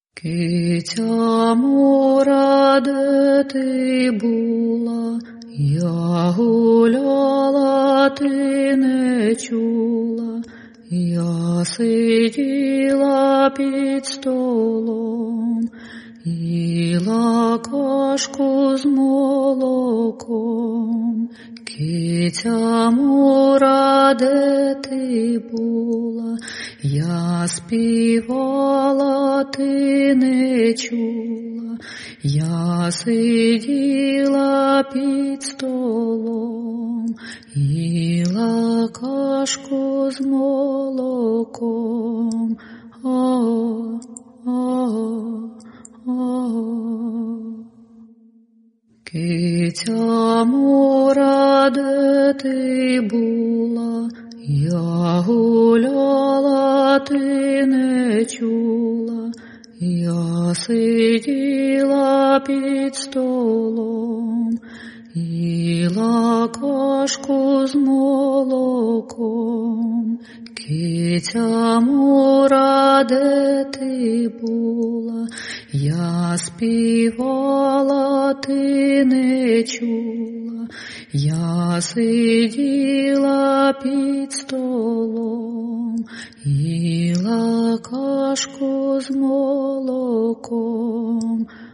Киця моя, де ти була, я гуляла, ти не чула, я сиділа під столом, їла кашку з молоком. Киця моя, де ти була, я співала, ти не чула, я сиділа під столом, їла кашку з молоком. Киця моя, де ти була, я гуляла, ти не чула, я сиділа під столом, їла кашку з молоком. Киця моя, де ти була, я співала, ти не чула, я сиділа під столом, їла кашку з молоком.